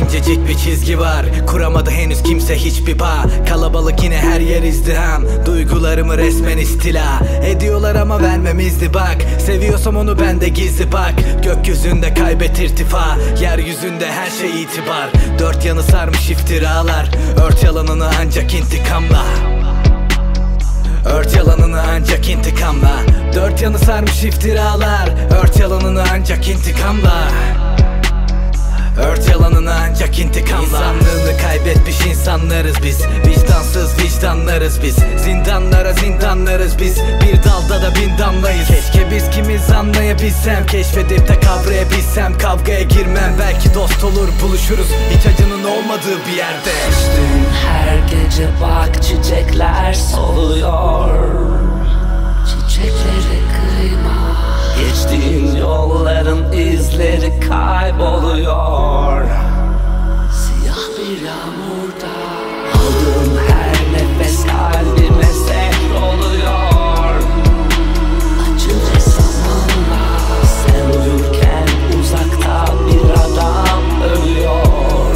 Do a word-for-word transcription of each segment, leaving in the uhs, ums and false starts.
İncecik bir çizgi var, kuramadı henüz kimse hiçbir bağ. Kalabalık yine her yer izdiham, duygularımı resmen istila ediyorlar ama vermemizdi bak. Seviyorsam onu bende gizli bak. Gökyüzünde kaybet irtifa, yeryüzünde her şey itibar. Dört yanı sarmış iftiralar, ört yalanını ancak intikamla. Ört yalanını ancak intikamla. Dört yanı sarmış iftiralar, ört yalanını ancak intikamla. Ört yalanını ancak intikamla. İnsanlığını kaybetmiş insanlarız biz, vicdansız vicdanlarız biz. Zindanlara zindanlarız biz, bir dalda da bin damlayız. Keşke biz kimiz anlayabilsem, keşfedip de kavrayabilsem. Kavgaya girmem, belki dost olur buluşuruz hiç acının olmadığı bir yerde. Düştüm her gece bak çiçekler soluyor. Çiçekleri kıyma, geçtiğin yolların izleri kayboluyor. Siyah bir yağmurda aldığım her nefes kalbime zehr oluyor. Acı ve zamanla sen uyurken uzakta bir adam ölüyor.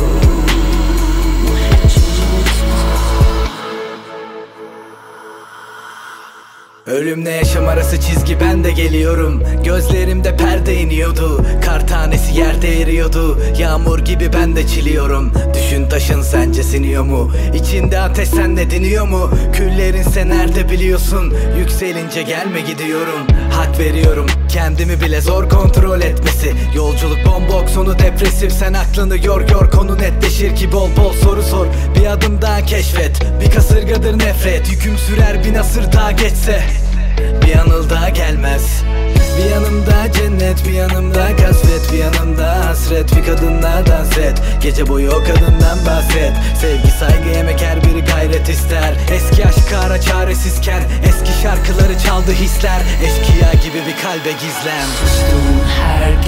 Ölümle yaşam arası çizgi, ben de geliyorum. Gözlerimde perde iniyordu, kar tanesi yerde eriyordu. Yağmur gibi ben de çiliyorum. Düşün taşın sence siniyor mu? İçinde ateş senle diniyor mu? Küllerinse nerede biliyorsun? Yükselince gelme gidiyorum. Hak veriyorum, kendimi bile zor kontrol etmesi. Yolculuk bombok sonu depresif, sen aklını yor yor. Konu netleşir ki bol bol soru sor. Bir adım daha keşfet, bir kasırgadır nefret. Yüküm sürer bir asır daha geçse, bir anıl daha gelmez. Bir yanımda cennet, bir yanımda kasvet, bir yanımda hasret. Bir kadınla dans et, gece boyu o kadından bahset. Sevgi saygı yemek her biri gayret ister. Eski aşk ara çaresizken eski şarkıları çaldı hisler. Eşkıya gibi bir kalbe gizlem. Düştüm her